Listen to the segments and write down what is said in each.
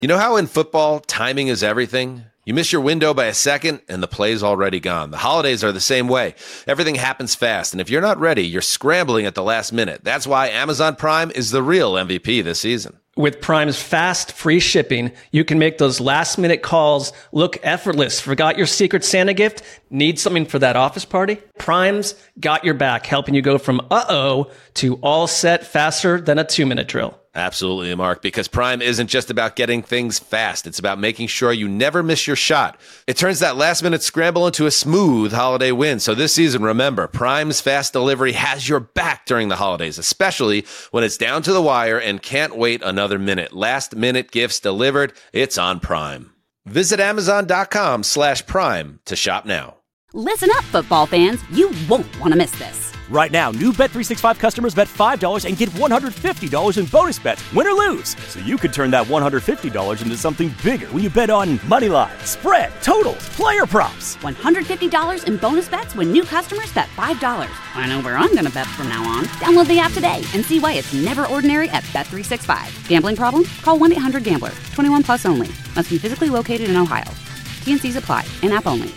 You know how in football, timing is everything? You miss your window by a second, and the play's already gone. The holidays are the same way. Everything happens fast, and if you're not ready, you're scrambling at the last minute. That's why Amazon Prime is the real MVP this season. With Prime's fast, free shipping, you can make those last-minute calls look effortless. Forgot your Secret Santa gift? Need something for that office party? Prime's got your back, helping you go from uh-oh to all set faster than a 2-minute drill. Absolutely, Mark, because Prime isn't just about getting things fast. It's about making sure you never miss your shot. It turns that last-minute scramble into a smooth holiday win. So this season, remember, Prime's fast delivery has your back during the holidays, especially when it's down to the wire and can't wait another minute. Last-minute gifts delivered. It's on Prime. Visit Amazon.com/Prime to shop now. Listen up, football fans. You won't want to miss this. Right now, new Bet365 customers bet $5 and get $150 in bonus bets, win or lose. So you could turn that $150 into something bigger when you bet on moneyline, spread, totals, player props. $150 in bonus bets when new customers bet $5. I know where I'm going to bet from now on. Download the app today and see why it's never ordinary at Bet365. Gambling problem? Call 1-800-GAMBLER. 21 plus only. Must be physically located in Ohio. T&Cs apply. In-app only.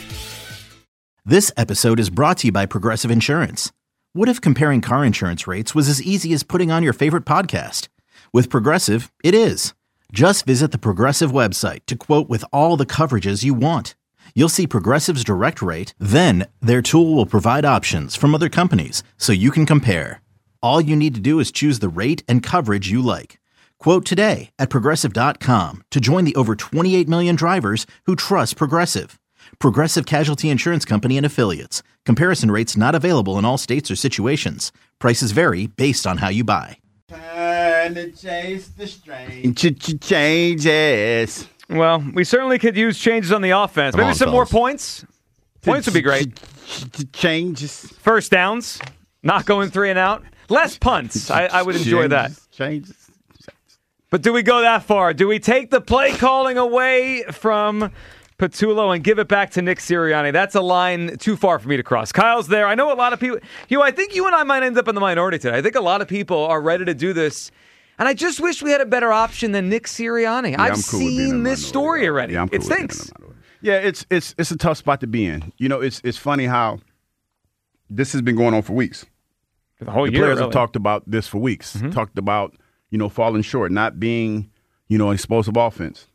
This episode is brought to you by Progressive Insurance. What if comparing car insurance rates was as easy as putting on your favorite podcast? With Progressive, it is. Just visit the Progressive website to quote with all the coverages you want. You'll see Progressive's direct rate, then their tool will provide options from other companies so you can compare. All you need to do is choose the rate and coverage you like. Quote today at Progressive.com to join the over 28 million drivers who trust Progressive. Progressive Casualty Insurance Company and Affiliates. Comparison rates not available in all states or situations. Prices vary based on how you buy. Trying to chase the strange changes. Well, we certainly could use changes on the offense. Maybe some more points. Points would be great. Changes. First downs. Not going 3 and out. Less punts. I would enjoy that. Changes. But do we go that far? Do we take the play calling away from Patullo and give it back to Nick Sirianni? That's a line too far for me to cross. Kyle's there. I know a lot of people. I think you and I might end up in the minority today. I think a lot of people are ready to do this. And I just wish we had a better option than Nick Sirianni. Yeah, I've seen this story already. Yeah, it stinks. Yeah, it's a tough spot to be in. You know, it's funny how this has been going on for weeks. For the whole year, players really. have talked about this for weeks. Mm-hmm. Talked about, falling short, not being, an explosive offense.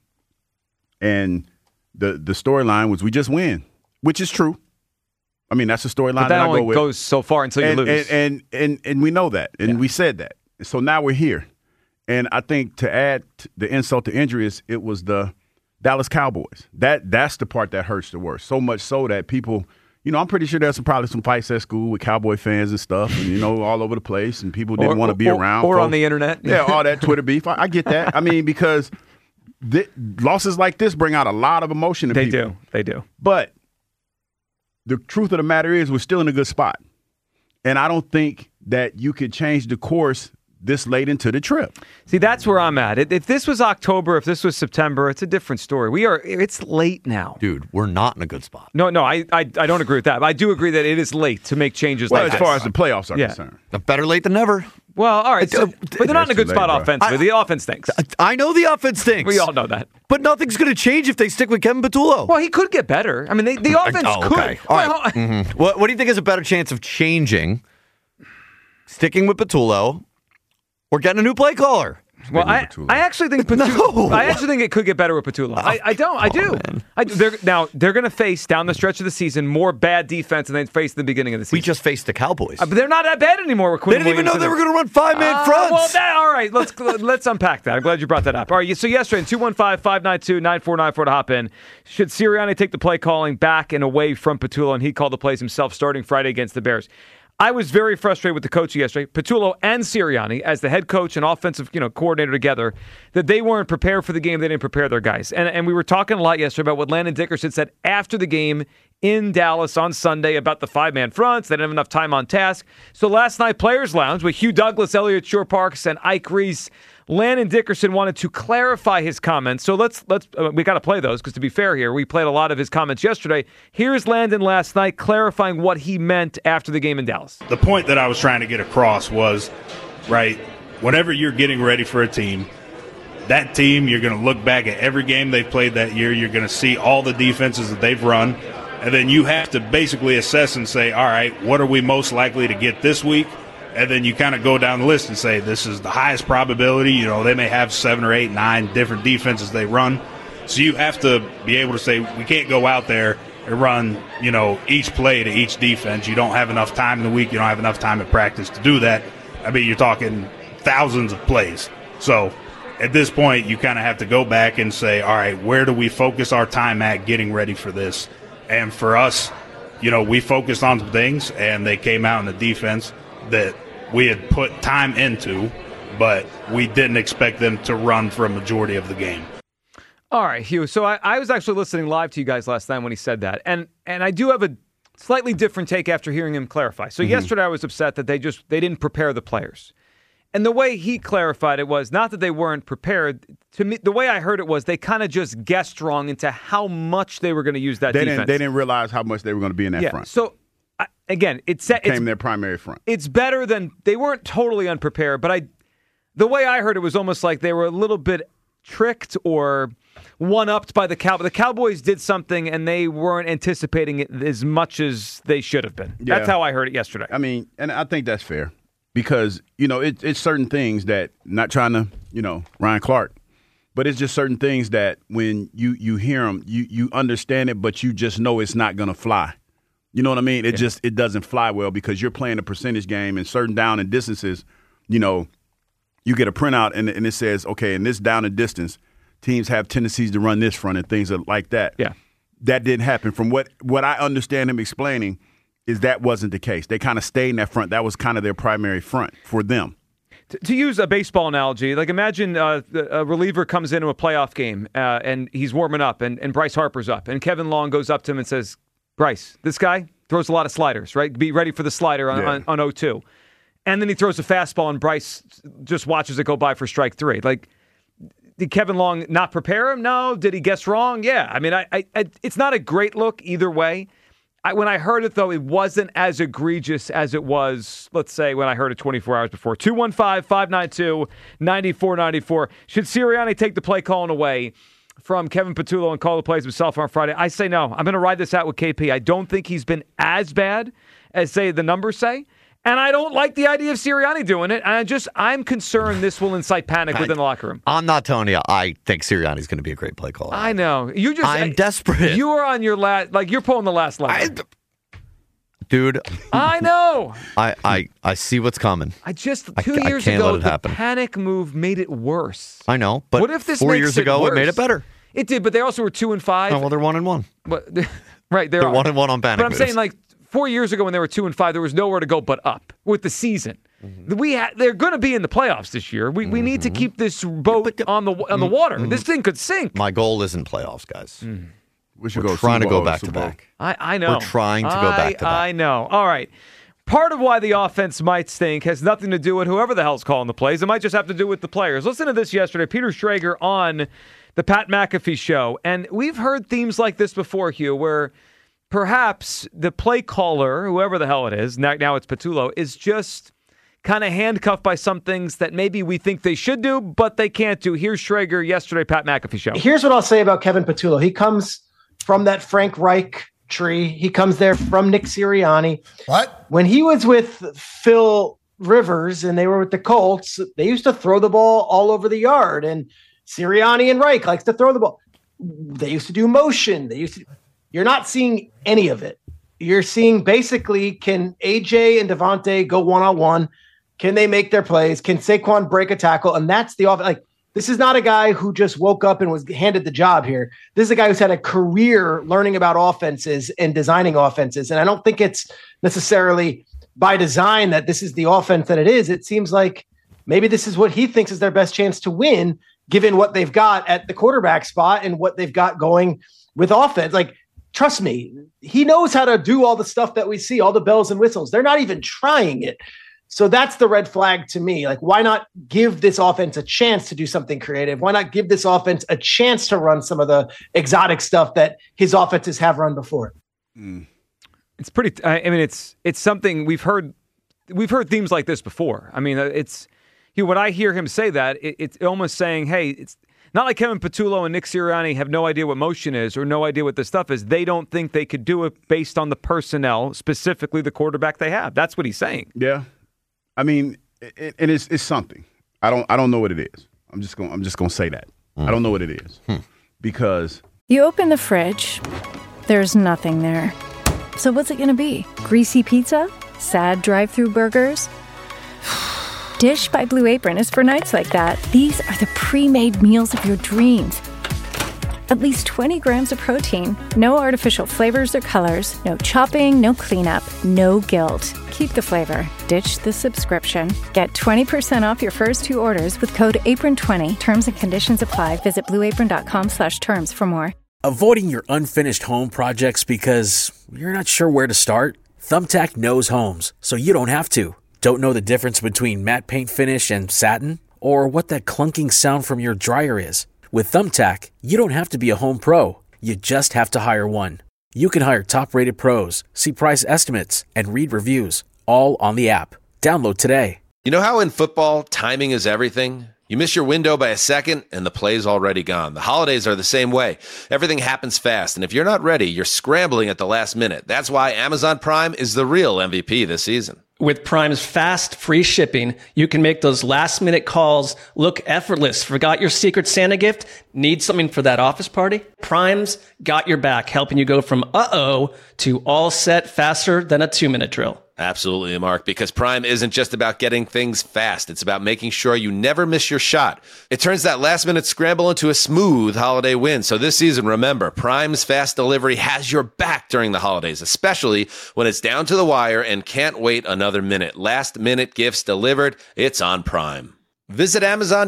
And the storyline was we just win, which is true. I mean, that's the storyline that I go with. Goes so far until you lose. And we know that, and we said that. So now we're here. And I think to add the insult to injury it was the Dallas Cowboys. That's the part that hurts the worst. So much so that people, I'm pretty sure there's probably some fights at school with Cowboy fans and stuff, and all over the place, and people didn't want to be around. Or on the internet. Yeah, all that Twitter beef. I get that. I mean, because losses like this bring out a lot of emotion in people. They do. But the truth of the matter is we're still in a good spot. And I don't think that you could change the course this late into the trip. See, that's where I'm at. If this was October, if this was September, it's a different story. It's late now. Dude, we're not in a good spot. No, I don't agree with that. But I do agree that it is late to make changes like this. Well, as far as the playoffs are concerned. Better late than never. Well, all right. But they're not in a good spot offensively. The offense stinks. I know the offense stinks. We all know that. But nothing's going to change if they stick with Kevin Patullo. Well, he could get better. I mean, the offense could. Okay. All right. Mm-hmm. What do you think is a better chance of changing? Sticking with Patullo or getting a new play caller? Well, I actually think Patullo. I actually think it could get better with Patullo. I do. They're going to face down the stretch of the season more bad defense than they faced at the beginning of the season. We just faced the Cowboys, but they're not that bad anymore. With Quinn they didn't even know they were going to run 5-man fronts. All right. Let's unpack that. I'm glad you brought that up. All right. So yesterday, 215-592-9494 to hop in. Should Sirianni take the play calling back and away from Patullo, and he called the plays himself starting Friday against the Bears? I was very frustrated with the coach yesterday, Patullo and Sirianni, as the head coach and offensive coordinator together, that they weren't prepared for the game. They didn't prepare their guys. And we were talking a lot yesterday about what Landon Dickerson said after the game in Dallas on Sunday about the 5-man fronts. They didn't have enough time on task. So last night, Players Lounge with Hugh Douglas, Elliot Shore-Parks, and Ike Reese, Landon Dickerson wanted to clarify his comments. So let's we got to play those because to be fair here, we played a lot of his comments yesterday. Here's Landon last night clarifying what he meant after the game in Dallas. The point that I was trying to get across was, right, whenever you're getting ready for a team, that team, you're going to look back at every game they've played that year. You're going to see all the defenses that they've run. And then you have to basically assess and say, all right, what are we most likely to get this week? And then you kind of go down the list and say, this is the highest probability. You know, they may have 7 or 8, 9 different defenses they run. So you have to be able to say, we can't go out there and run, you know, each play to each defense. You don't have enough time in the week. You don't have enough time at practice to do that. I mean, you're talking thousands of plays. So at this point, you kind of have to go back and say, all right, where do we focus our time at getting ready for this? And for us, you know, we focused on some things, and they came out in the defense that we had put time into, but we didn't expect them to run for a majority of the game. All right, Hugh. So I was actually listening live to you guys last night when he said that. And I do have a slightly different take after hearing him clarify. So yesterday I was upset that they didn't prepare the players. And the way he clarified it was not that they weren't prepared. To me, the way I heard it was they kind of just guessed wrong into how much they were going to use that defense. They didn't realize how much they were going to be in that front. So, again, it became their primary front. It's better than – they weren't totally unprepared, but the way I heard it was almost like they were a little bit tricked or one-upped by the Cowboys. The Cowboys did something, and they weren't anticipating it as much as they should have been. Yeah. That's how I heard it yesterday. I mean, and I think that's fair. Because, you know, it's certain things that, not trying to, you know, Ryan Clark, but it's just certain things that when you hear them, you understand it, but you just know it's not going to fly. You know what I mean? It doesn't fly well because you're playing a percentage game and certain down and distances, you know, you get a printout and it says, okay, in this down and distance, teams have tendencies to run this front and things like that. Yeah. That didn't happen. From what I understand him explaining, is that wasn't the case. They kind of stayed in that front. That was kind of their primary front for them. To use a baseball analogy, like imagine a reliever comes into a playoff game and he's warming up and Bryce Harper's up. And Kevin Long goes up to him and says, Bryce, this guy throws a lot of sliders, right? Be ready for the slider on 0-2. And then he throws a fastball and Bryce just watches it go by for strike 3. Like, did Kevin Long not prepare him? No. Did he guess wrong? Yeah. I mean, it's not a great look either way. When I heard it, though, it wasn't as egregious as it was, let's say, when I heard it 24 hours before. 215-592-9494. Should Sirianni take the play calling away from Kevin Patullo and call the plays himself on Friday? I say no. I'm going to ride this out with KP. I don't think he's been as bad as, say, the numbers say. And I don't like the idea of Sirianni doing it. I'm concerned this will incite panic within the locker room. I'm not telling you I think Sirianni's going to be a great play caller. I know. I'm desperate. You are on your last, like you're pulling the last lever. Dude. I know. I see what's coming. Two years ago, the panic move made it worse. I know, but what if this 4 years ago worse? It made it better. It did, but they also were 2-5. Oh, well, they're 1-1. But, right, they're 1-1 on panic But I'm moves. saying, like, 4 years ago when they were 2-5, there was nowhere to go but up with the season. Mm-hmm. They're going to be in the playoffs this year. We need to keep this boat on the water. This thing could sink. My goal isn't playoffs, guys. We should We're trying to go back to back. I know. We're trying to go back to back. I know. All right. Part of why the offense might stink has nothing to do with whoever the hell's calling the plays. It might just have to do with the players. Listen to this yesterday. Peter Schrager on the Pat McAfee show. And we've heard themes like this before, Hugh, where perhaps the play caller, whoever the hell it is, now it's Patullo, is just kind of handcuffed by some things that maybe we think they should do, but they can't do. Here's Schrager yesterday, Pat McAfee show. Here's what I'll say about Kevin Patullo. He comes from that Frank Reich tree. He comes there from Nick Sirianni. What? When he was with Phil Rivers and they were with the Colts, they used to throw the ball all over the yard. And Sirianni and Reich likes to throw the ball. They used to do motion. You're not seeing any of it. You're seeing basically, can AJ and Devontae go one-on-one? Can they make their plays? Can Saquon break a tackle? And that's the offense. Like, this is not a guy who just woke up and was handed the job here. This is a guy who's had a career learning about offenses and designing offenses. And I don't think it's necessarily by design that this is the offense that it is. It seems like maybe this is what he thinks is their best chance to win, given what they've got at the quarterback spot and what they've got going with offense. Like, trust me, he knows how to do all the stuff that we see, all the bells and whistles. They're not even trying it. So that's the red flag to me. Like, why not give this offense a chance to do something creative? Why not give this offense a chance to run some of the exotic stuff that his offenses have run before? It's pretty. I mean, it's something we've heard themes like this before. I mean, when I hear him say that, it's almost saying, hey, it's not like Kevin Patullo and Nick Sirianni have no idea what motion is or no idea what this stuff is. They don't think they could do it based on the personnel, specifically the quarterback they have. That's what he's saying. Yeah, I mean, and it's something. I don't know what it is. I'm just gonna say that. I don't know what it is because you open the fridge, there's nothing there. So what's it gonna be? Greasy pizza? Sad drive-through burgers? Dish by Blue Apron is for nights like that. These are the pre-made meals of your dreams. At least 20 grams of protein, no artificial flavors or colors, no chopping, no cleanup, no guilt. Keep the flavor. Ditch the subscription. Get 20% off your first 2 orders with code APRON20. Terms and conditions apply. Visit blueapron.com/terms for more. Avoiding your unfinished home projects because you're not sure where to start? Thumbtack knows homes, so you don't have to. Don't know the difference between matte paint finish and satin? Or what that clunking sound from your dryer is? With Thumbtack, you don't have to be a home pro. You just have to hire one. You can hire top-rated pros, see price estimates, and read reviews, all on the app. Download today. You know how in football, timing is everything? You miss your window by a second, and the play's already gone. The holidays are the same way. Everything happens fast, and if you're not ready, you're scrambling at the last minute. That's why Amazon Prime is the real MVP this season. With Prime's fast, free shipping, you can make those last-minute calls look effortless. Forgot your Secret Santa gift? Need something for that office party? Prime's got your back, helping you go from uh-oh to all set faster than a 2-minute drill. Absolutely, Mark, because Prime isn't just about getting things fast. It's about making sure you never miss your shot. It turns that last-minute scramble into a smooth holiday win. So this season, remember, Prime's fast delivery has your back during the holidays, especially when it's down to the wire and can't wait another minute. Last-minute gifts delivered, it's on Prime. Visit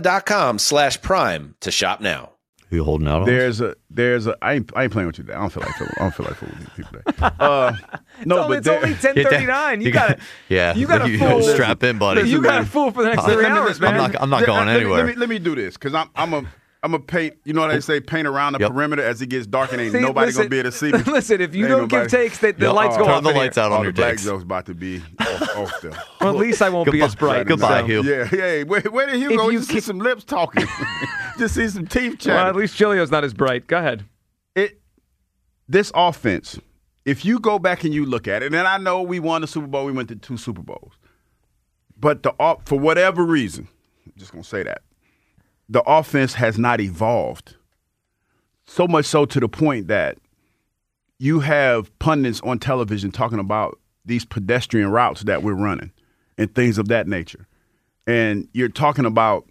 Amazon.com/Prime to shop now. You holding out on there's a I ain't playing with you today. I don't feel like fooling these people today. No, it's only 10:39. You got to fool. Strap in, buddy. You got to fool for the next 3 hours, man. I'm not going anywhere. Let me do this because I'm a paint. You know what they say? Paint around the perimeter as it gets dark and ain't nobody gonna be able to see me. Listen, if you don't give takes, the lights go off. Turn the lights out on your black takes. joke's about to be off there. Well, at least I won't be as bright. Goodbye, Hugh. Yeah. Where did Hugh go? You see some lips talking. Just see some teeth chatting. Well, at least Chilio's not as bright. Go ahead. This offense, if you go back and you look at it, and I know we won the Super Bowl, we went to 2 Super Bowls, but for whatever reason, I'm just gonna say that the offense has not evolved. So much so to the point that you have pundits on television talking about these pedestrian routes that we're running and things of that nature. And you're talking about,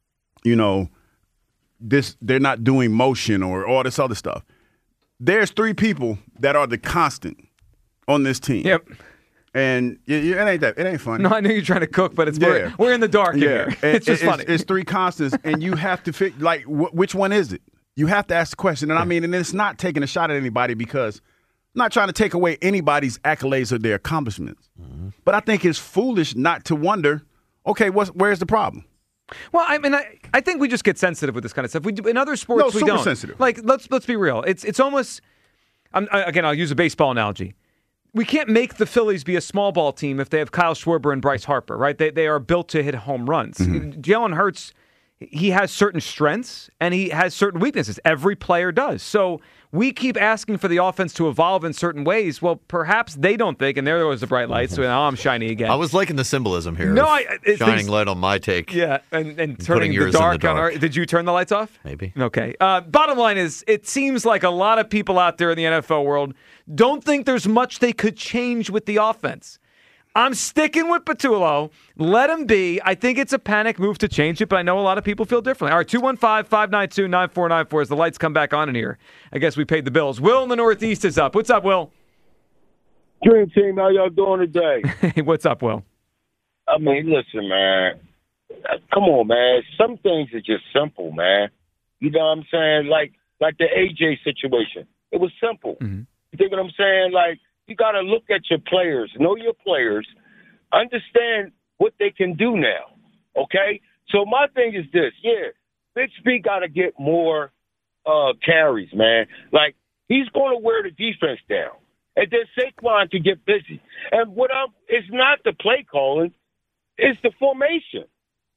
they're not doing motion or all this other stuff. There's 3 people that are the constant on this team. Yep. And it ain't funny. No, I know you're trying to cook, but we're in the dark in here. It's just funny. It's 3 constants, and you have to figure, which one is it? You have to ask the question. And it's not taking a shot at anybody because I'm not trying to take away anybody's accolades or their accomplishments. Mm-hmm. But I think it's foolish not to wonder, okay, where's the problem? Well, I think we just get sensitive with this kind of stuff. We do, in other sports, we don't. Sensitive. Like, let's be real. It's almost. Again, I'll use a baseball analogy. We can't make the Phillies be a small ball team if they have Kyle Schwarber and Bryce Harper, right? They are built to hit home runs. Mm-hmm. Jalen Hurts, he has certain strengths and he has certain weaknesses. Every player does. So we keep asking for the offense to evolve in certain ways. Well, perhaps they don't think, and there was the bright light, so now I'm shiny again. I was liking the symbolism here. No, shining light on my take. Yeah, and turning the dark on our. Did you turn the lights off? Maybe. Okay. Bottom line is, it seems like a lot of people out there in the NFL world don't think there's much they could change with the offense. I'm sticking with Patullo. Let him be. I think it's a panic move to change it, but I know a lot of people feel differently. All right, 215-592-9494 as the lights come back on in here. I guess we paid the bills. Will in the Northeast is up. What's up, Will? Dream Team, how y'all doing today? Hey, what's up, Will? Listen, man. Come on, man. Some things are just simple, man. You know what I'm saying? Like the AJ situation. It was simple. Mm-hmm. You think what I'm saying? You got to look at your players, know your players, understand what they can do now, okay? So my thing is this, Bixby got to get more carries, man. He's going to wear the defense down. And then Saquon to get busy. And it's not the play calling, it's the formation.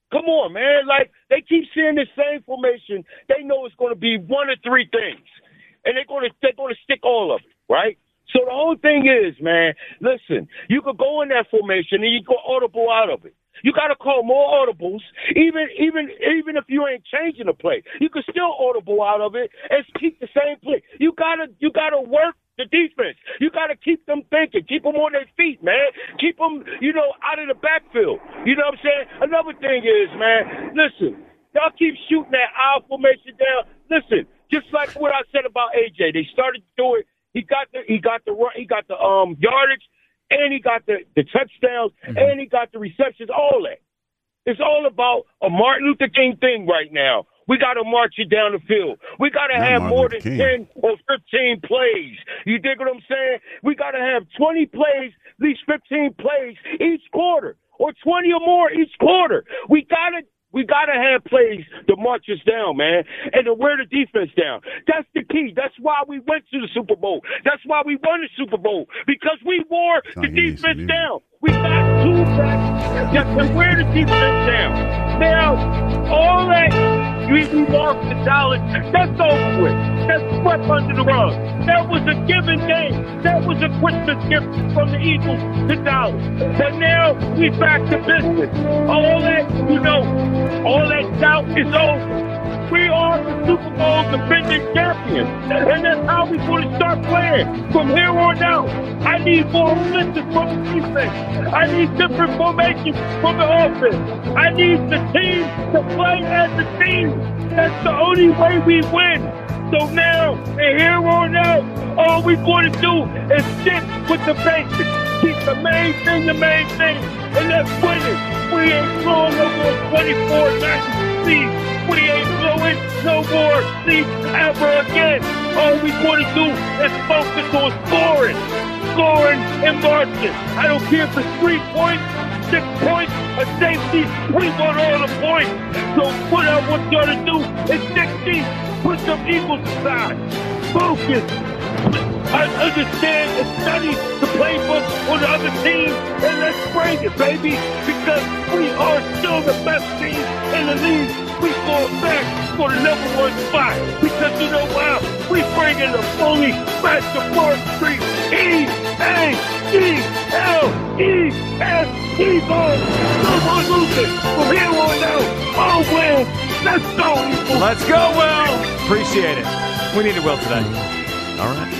Come on, man. Like, they keep seeing the same formation. They know it's going to be one of three things. And they're going to stick all of it, right? So the whole thing is, man, listen, you could go in that formation and you go audible out of it. You got to call more audibles, even if you ain't changing the play. You can still audible out of it and keep the same play. You gotta work the defense. You got to keep them thinking. Keep them on their feet, man. Keep them, out of the backfield. You know what I'm saying? Another thing is, man, listen, y'all keep shooting that I formation down. Listen, just like what I said about AJ, they started to do it. He got the yardage, and he got the touchdowns, and he got the receptions, all that. It's all about a Martin Luther King thing right now. We got to march it down the field. We got to have more than 10 or 15 plays. You dig what I'm saying? We got to have 20 plays, at least 15 plays each quarter, or 20 or more each quarter. We got to have plays to march us down, man, and to wear the defense down. That's the key. That's why we went to the Super Bowl. That's why we won the Super Bowl, because we wore the defense down. We got two backs that can wear the defense down. Now, all that we lost to Dallas, that's over with. That's swept under the rug. That was a given game. That was a Christmas gift from the Eagles to Dallas. But now we back to business. All that doubt is over. We are the Super Bowl defending champions. And that's how we're going to start playing from here on out. I need more offensive from the defense. I need different formations from the offense. I need the team to play as a team. That's the only way we win. So now, and here on out, all we're going to do is stick with the basics. Keep the main thing, and that's winning. We ain't blowing no more 24-9 leads. We ain't blowing no more leads ever again. All we want to do is focus on scoring and marching. I don't care if it's 3 points, 6 points, a safety. We want all the points. So what I want y'all to do is dig deep. Put some Eagles aside. Focus. I understand and study the playbook on the other team, and let's bring it, baby, because we are still the best team in the league. We go back for the #1 spot, because you know why? We bring in the fully master Broad Street EAGLES Eagles. No more losing from here on out. Oh, Will, let's go, Eagles. Let's go, Will. Appreciate it. We needed Will today. All right.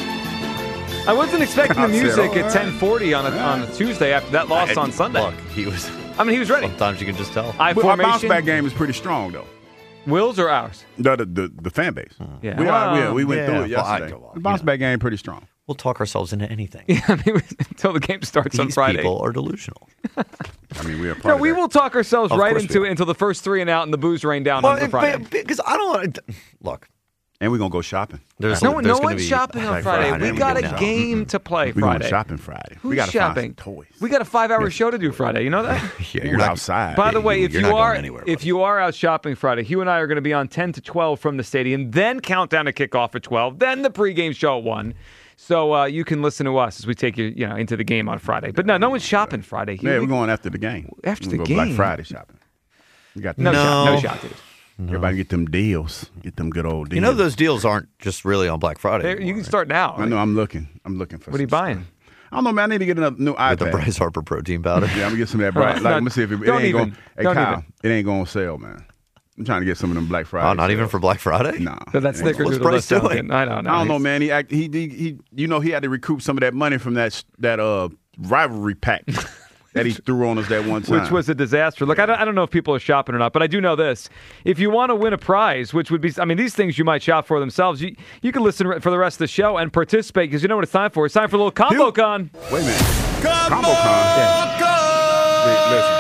I wasn't expecting the music at 10:40 on a Tuesday after that loss on Sunday. Look, he was ready. Sometimes you can just tell. Our bounce back game is pretty strong, though. Will's or ours? The fan base. Yeah. We went through it yesterday. The bounce back game pretty strong. We'll talk ourselves into anything. Yeah, until the game starts on Friday. These people are delusional. We are part of we that. will talk ourselves Of right course into it until the first 3 and out and the booze rain down on Friday. Because I don't want to look. And we're going to go shopping. No one's shopping on Friday. We got a game to play Friday. We're going shopping Friday. Who's we got to shopping? Find some toys. We got a 5-hour show to do Friday. You know that? Yeah, you're outside. By the way, if you are out shopping Friday, Hugh and I are going to be on 10 to 12 from the stadium, then countdown to kickoff at 12, then the pregame show at 1. So you can listen to us as we take you, into the game on Friday. But no one's shopping Friday. Yeah, we're going after the game. After the go game, Black Friday shopping. We got no shot, dude. No. Everybody get them deals. Get them good old deals. You know those deals aren't just really on Black Friday. You can start now. I know. I'm looking for. What are you buying? I don't know, man. I need to get a new iPad. With the Bryce Harper protein powder. Yeah, I'm gonna get some of that. Right. Let me see if it ain't going. Hey, Kyle, it ain't going on sale, man. I'm trying to get some of them Black Friday. Oh, not sales. even for Black Friday? No. So that's What's Bryce doing? I don't know. I don't know, man. He had to recoup some of that money from that rivalry pack that he threw on us that one time. Which was a disaster. Look, I don't know if people are shopping or not, but I do know this. If you want to win a prize, which would be, these things you might shop for themselves, you can listen for the rest of the show and participate, because you know what it's time for. It's time for a little Combo Con. Wait a minute. Combo Con? Yeah. Listen.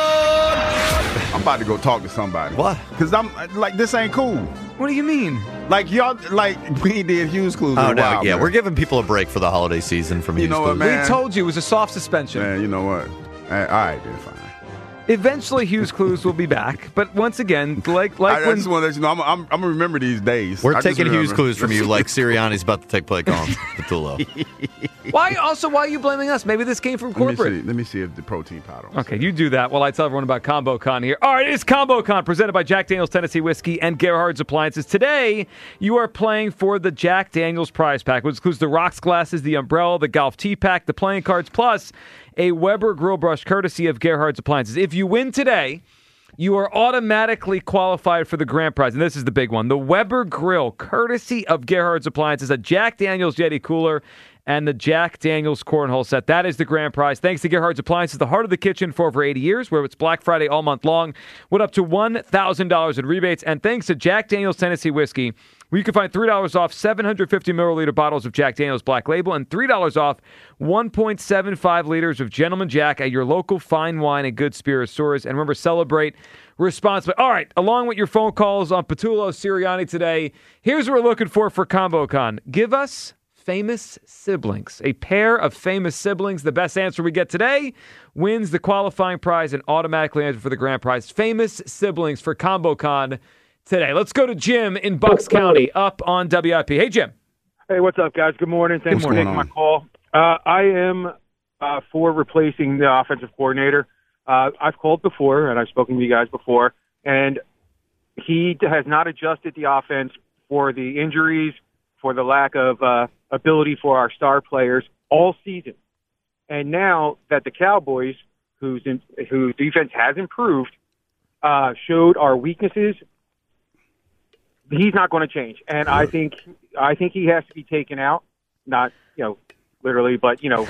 I'm about to go talk to somebody. What? Because I'm like, this ain't cool. What do you mean? Like, y'all, we did Hughes Clues. Oh, no. While, Yeah, man. we're giving people a break for the holiday season from Hughes know what, Clues. man? We told you it was a soft suspension. Man, you know what? All right, then, fine. Eventually, Hughes Clues will be back, but once again, like I when just want to let you know, I'm gonna remember these days. We're taking Hughes Clues from you like Sirianni's about to take play calling Patullo. why are you blaming us? Maybe this came from corporate. Let me see if the protein powder. Okay, you do that while I tell everyone about ComboCon here. All right, it's ComboCon presented by Jack Daniel's Tennessee Whiskey and Gerhard's Appliances. Today, you are playing for the Jack Daniel's prize pack, which includes the rocks glasses, the umbrella, the golf tee pack, the playing cards, plus a Weber grill brush courtesy of Gerhard's Appliances. If you win today, you are automatically qualified for the grand prize, and this is the big one. The Weber grill courtesy of Gerhard's Appliances, a Jack Daniel's Yeti cooler, and the Jack Daniel's cornhole set. That is the grand prize. Thanks to Gerhard's Appliances, the heart of the kitchen for over 80 years, where it's Black Friday all month long, with up to $1,000 in rebates. And thanks to Jack Daniel's Tennessee Whiskey, where you can find $3 off 750 milliliter bottles of Jack Daniel's Black Label and $3 off 1.75 liters of Gentleman Jack at your local fine wine and good spirits stores. And remember, celebrate responsibly. All right, along with your phone calls on Patullo Sirianni today, here's what we're looking for ComboCon. Give us famous siblings. A pair of famous siblings. The best answer we get today wins the qualifying prize and automatically enters for the grand prize. Famous siblings for ComboCon today. Let's go to Jim in Bucks County up on WIP. Hey, Jim. Hey, what's up, guys? Good morning. Thanks for taking my call. I am for replacing the offensive coordinator. I've called before, and I've spoken to you guys before, and he has not adjusted the offense for the injuries, for the lack of ability for our star players all season. And now that the Cowboys, whose defense has improved, showed our weaknesses, he's not going to change. And I think he has to be taken out. Not, literally, but, No,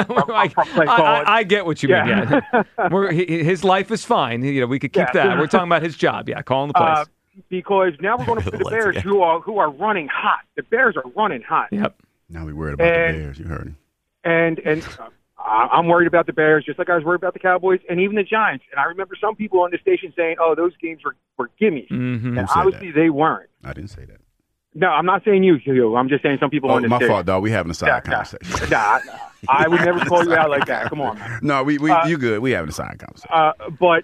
I get what you mean. Yeah. His life is fine. We could keep that. We're talking about his job. Yeah, calling the plays. Because now we're going to put the Bears who are running hot. The Bears are running hot. Yep. Now we're worried about the Bears. You heard him. And I'm worried about the Bears, just like I was worried about the Cowboys and even the Giants. And I remember some people on the station saying, "Oh, those games were gimmies," and obviously they weren't. I didn't say that. No, I'm not saying you, Hugh. I'm just saying some people on the station. My fault, dog. We having a side conversation. Nah, I would never call you out like that. Come on, man. No, you good. We having a side conversation. But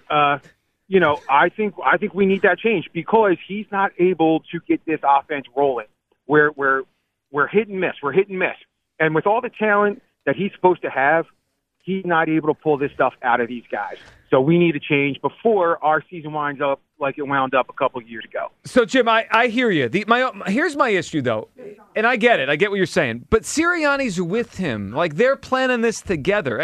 I think we need that change because he's not able to get this offense rolling. We're hit and miss. We're hit and miss. And with all the talent that he's supposed to have, he's not able to pull this stuff out of these guys. So we need to change before our season winds up like it wound up a couple of years ago. So, Jim, I hear you. Here's my issue, though, and I get it. I get what you're saying. But Sirianni's with him. Like, they're planning this together.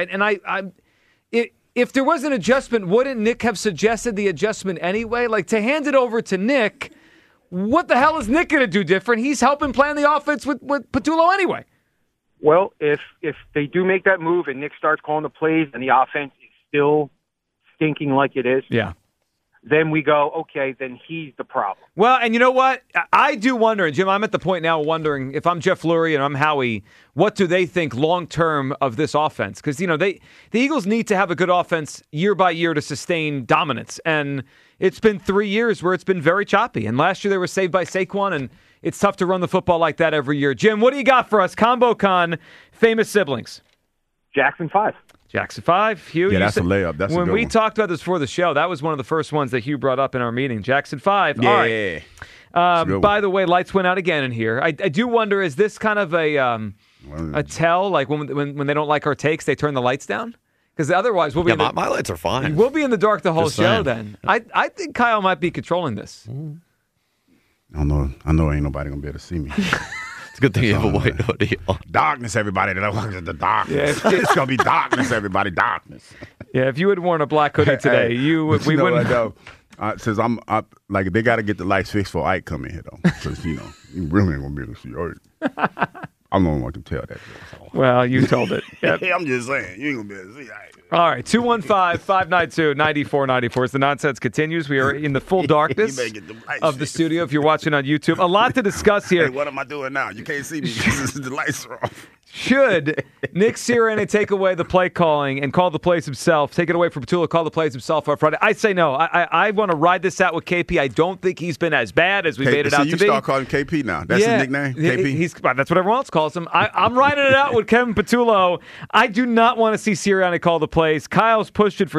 If there was an adjustment, wouldn't Nick have suggested the adjustment anyway? Like, to hand it over to Nick, what the hell is Nick going to do different? He's helping plan the offense with Patullo anyway. Well, if they do make that move and Nick starts calling the plays and the offense is still stinking like it is, then we go, okay, then he's the problem. Well, and you know what? I do wonder, and Jim, I'm at the point now wondering if I'm Jeff Lurie and I'm Howie, what do they think long-term of this offense? Because, the Eagles need to have a good offense year by year to sustain dominance. And it's been 3 years where it's been very choppy. And last year they were saved by Saquon, and it's tough to run the football like that every year. Jim, what do you got for us? ComboCon, famous siblings. Jackson 5. Jackson 5. Hugh, yeah, that's a layup. That's when a good we one. talked about this before the show, that was one of the first ones that Hugh brought up in our meeting. Jackson 5. Yeah. All right. By the way, lights went out again in here. I do wonder, is this kind of a tell? Like when they don't like our takes, they turn the lights down? Because otherwise, we'll be my lights are fine. We'll be in the dark the whole Just show saying. then. I think Kyle might be controlling this. I know ain't nobody going to be able to see me. It's a good thing you have a white hoodie on. Darkness, everybody. The darkness. Yeah, it's going to be darkness, everybody. Darkness. Yeah, if you had worn a black hoodie today, we wouldn't. Since I'm like, they got to get the lights fixed for Ike coming here, though. Because, you really ain't going to be able to see Ike. I don't want to tell that. Well, you told it. Yep. I'm just saying. You ain't going to be able to see Ike. All right, 215-592-9494. As the nonsense continues, we are in the full darkness of the studio if you're watching on YouTube. A lot to discuss here. Hey, what am I doing now? You can't see me because the lights are off. Should Nick Sirianni take away the play calling and call the plays himself, take it away from Petulla, call the plays himself on Friday? I say no. I want to ride this out with KP. I don't think he's been as bad as we made it out to be. You start calling KP now. That's his nickname, KP? That's what everyone else calls him. I'm riding it out with Kevin Petulla. I do not want to see Sirianni call the plays. Kyle's pushed it for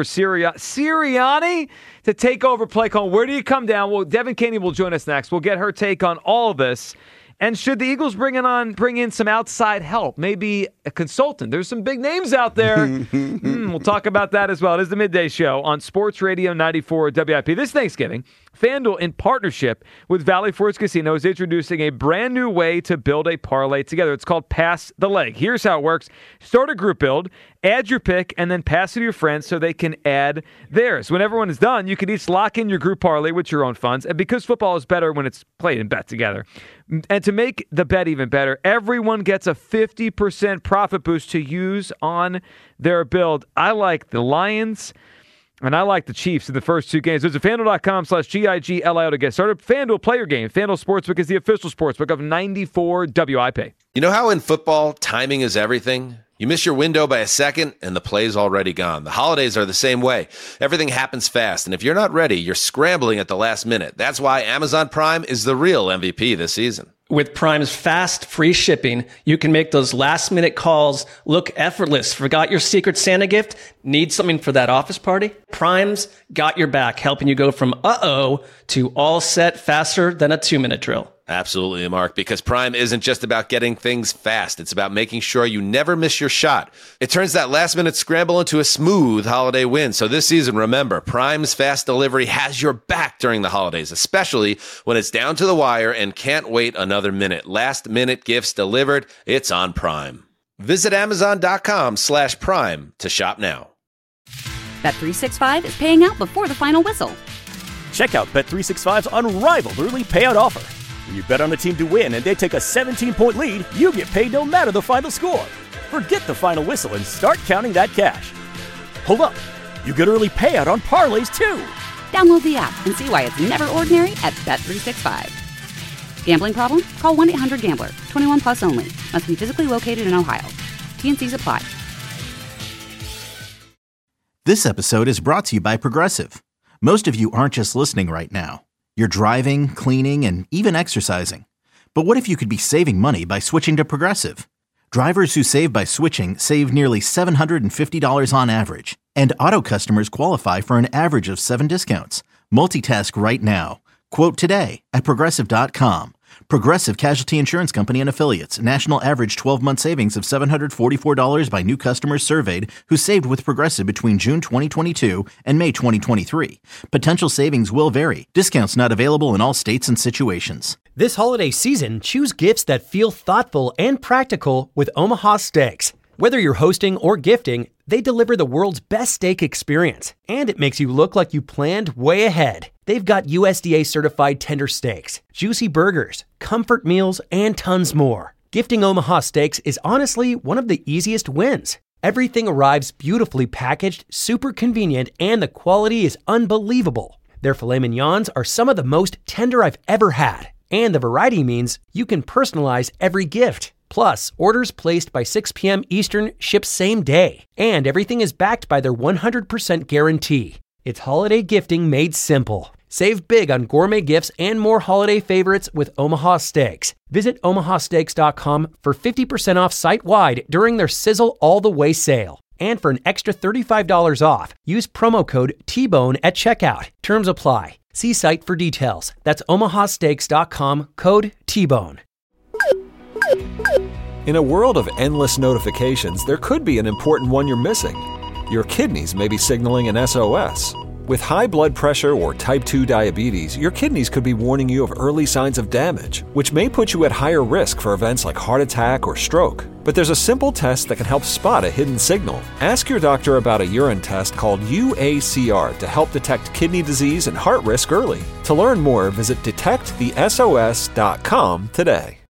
Sirianni to take over play calling. Where do you come down? Well, Devin Caney will join us next. We'll get her take on all of this. And should the Eagles bring in some outside help, maybe a consultant? There's some big names out there. We'll talk about that as well. It is the Midday Show on Sports Radio 94 WIP. This Thanksgiving, FanDuel, in partnership with Valley Forge Casino, is introducing a brand new way to build a parlay together. It's called Pass the Leg. Here's how it works. Start a group build, add your pick, and then pass it to your friends so they can add theirs. When everyone is done, you can each lock in your group parlay with your own funds. And because football is better when it's played and bet together, and to make the bet even better, everyone gets a 50% profit boost to use on their build. I like the Lions, and I like the Chiefs in the first two games. Visit FanDuel.com/GIGLIO to get started. FanDuel, play your game. FanDuel Sportsbook is the official sportsbook of 94 WIP. You know how in football, timing is everything? You miss your window by a second, and the play's already gone. The holidays are the same way. Everything happens fast, and if you're not ready, you're scrambling at the last minute. That's why Amazon Prime is the real MVP this season. With Prime's fast, free shipping, you can make those last-minute calls look effortless. Forgot your Secret Santa gift? Need something for that office party? Prime's got your back, helping you go from uh-oh to all set faster than a 2-minute drill. Absolutely, Mark, because Prime isn't just about getting things fast. It's about making sure you never miss your shot. It turns that last-minute scramble into a smooth holiday win. So this season, remember, Prime's fast delivery has your back during the holidays, especially when it's down to the wire and can't wait another minute. Last-minute gifts delivered. It's on Prime. Visit Amazon.com/Prime to shop now. Bet365 is paying out before the final whistle. Check out Bet365's unrivaled early payout offer. When you bet on a team to win and they take a 17-point lead, you get paid no matter the final score. Forget the final whistle and start counting that cash. Hold up. You get early payout on parlays, too. Download the app and see why it's never ordinary at Bet365. Gambling problem? Call 1-800-GAMBLER. 21 plus only. Must be physically located in Ohio. T&Cs apply. This episode is brought to you by Progressive. Most of you aren't just listening right now. You're driving, cleaning, and even exercising. But what if you could be saving money by switching to Progressive? Drivers who save by switching save nearly $750 on average. And auto customers qualify for an average of 7 discounts. Multitask right now. Quote today at Progressive.com. Progressive Casualty Insurance Company and Affiliates. National average 12-month savings of $744 by new customers surveyed who saved with Progressive between June 2022 and May 2023. Potential savings will vary. Discounts not available in all states and situations. This holiday season, choose gifts that feel thoughtful and practical with Omaha Steaks. Whether you're hosting or gifting, they deliver the world's best steak experience, and it makes you look like you planned way ahead. They've got USDA certified tender steaks, juicy burgers, comfort meals, and tons more. Gifting Omaha Steaks is honestly one of the easiest wins. Everything arrives beautifully packaged, super convenient, and the quality is unbelievable. Their filet mignons are some of the most tender I've ever had, and the variety means you can personalize every gift. Plus, orders placed by 6 p.m. Eastern ship same day. And everything is backed by their 100% guarantee. It's holiday gifting made simple. Save big on gourmet gifts and more holiday favorites with Omaha Steaks. Visit omahasteaks.com for 50% off site-wide during their Sizzle All the Way sale. And for an extra $35 off, use promo code TBONE at checkout. Terms apply. See site for details. That's omahasteaks.com, code TBONE. In a world of endless notifications, there could be an important one you're missing. Your kidneys may be signaling an SOS. With high blood pressure or type 2 diabetes, your kidneys could be warning you of early signs of damage, which may put you at higher risk for events like heart attack or stroke. But there's a simple test that can help spot a hidden signal. Ask your doctor about a urine test called UACR to help detect kidney disease and heart risk early. To learn more, visit detectthesos.com today.